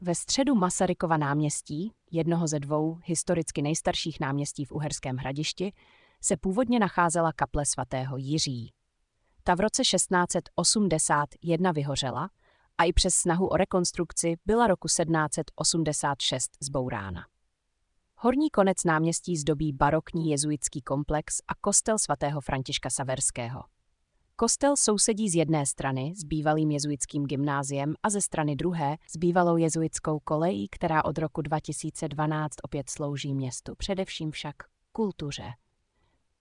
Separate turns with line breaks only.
Ve středu Masarykova náměstí, jednoho ze dvou historicky nejstarších náměstí v Uherském Hradišti, se původně nacházela kaple svatého Jiří. Ta v roce 1681 vyhořela a i přes snahu o rekonstrukci byla roku 1786 zbourána. Horní konec náměstí zdobí barokní jezuitský komplex a kostel svatého Františka Saverského. Kostel sousedí z jedné strany s bývalým jezuitským gymnáziem a ze strany druhé s bývalou jezuitskou kolejí, která od roku 2012 opět slouží městu, především však kultuře.